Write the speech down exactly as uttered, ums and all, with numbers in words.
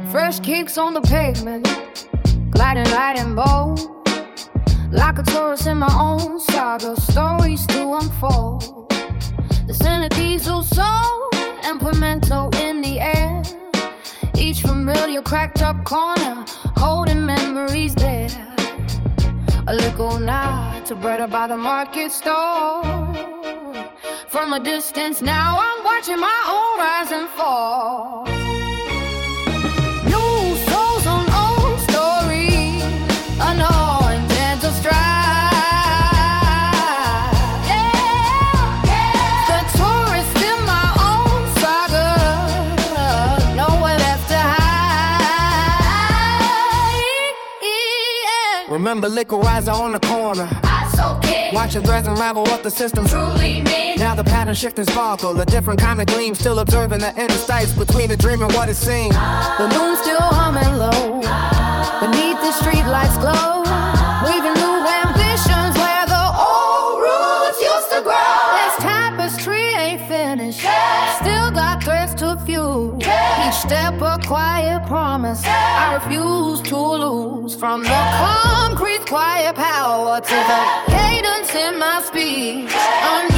Fresh kicks on the pavement, gliding light and bold. Like a tourist in my own saga, stories to unfold. The scent of diesel soul and pimento in the air. Each familiar cracked up corner, holding memories there. A little nod to bread by the market store. From a distance now I'm watching my own rise and fall. New souls on old stories, unknown gentle stride. Yeah, yeah. The tourist in my own saga, nowhere left to hide. Yeah. Remember liquorizer on the corner, Okay. watching threads unravel what the system Truly mean. Now the pattern shift and sparkle, a different kind of gleam. Still observing the interstice between the dream and what it seems. The moon's still humming low, beneath the streetlights glow, weaving new ambitions where the old roots used to grow. This tapestry ain't finished, still got threads to fuse. Each step a quiet promise, I refuse to lose. From the concrete quiet power to the cadence in my speech.